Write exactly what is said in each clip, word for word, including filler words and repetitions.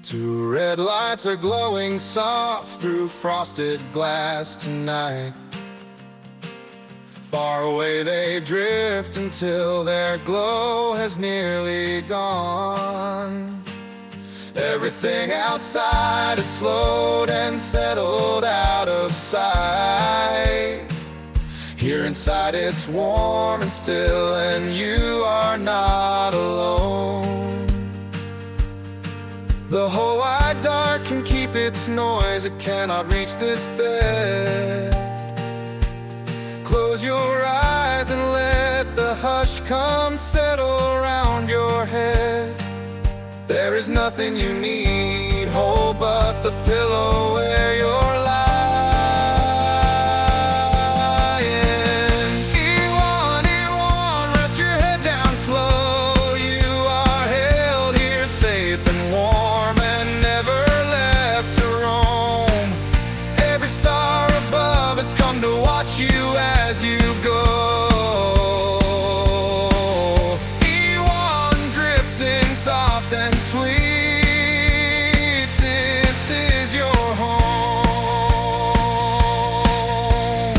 Two red lights are glowing soft through frosted glass tonight. Far away they drift until their glow has nearly gone. Everything outside is slowed and settled out of sight. Here inside it's warm and still, and you are not alone. The whole wide dark can keep its noise, it cannot reach this bed. Close your eyes and let the hush come settle around your head. There is nothing you need, hold but the pillow where you're lying. Ewan, Ewan, rest your head down slow. You are held here safe and warm and never left to roam. Every star above has come to watch you as you go. Ewan, drifting soft and sweet, this is your home.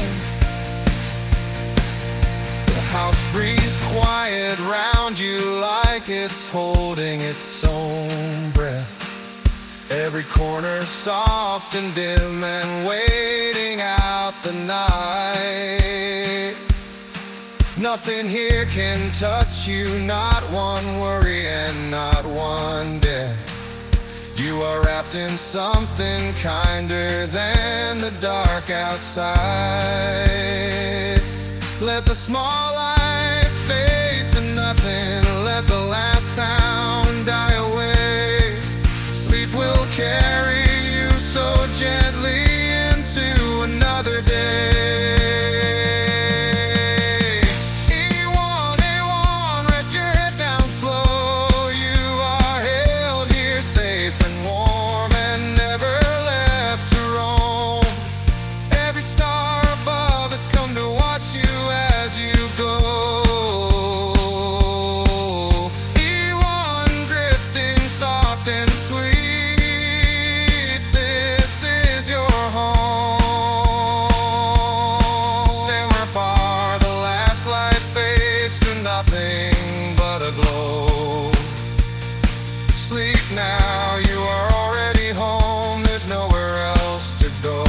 The house breathes quiet round you like it's holding its own breath. Every corner soft and dim and waiting out the night. Nothing here can touch you, not one worry and not one debt. You are wrapped in something kinder than the dark outside. Let the small lights fade to nothing, let the last sound die away. Sleep will carry you so gently into another day. Nothing but a glow. Sleep now, you are already home. There's nowhere else to go.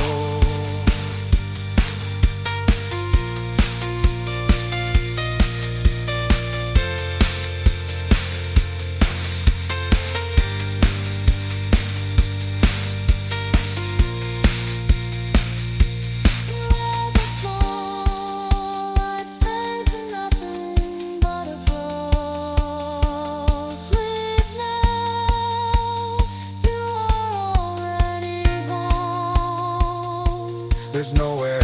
There's nowhere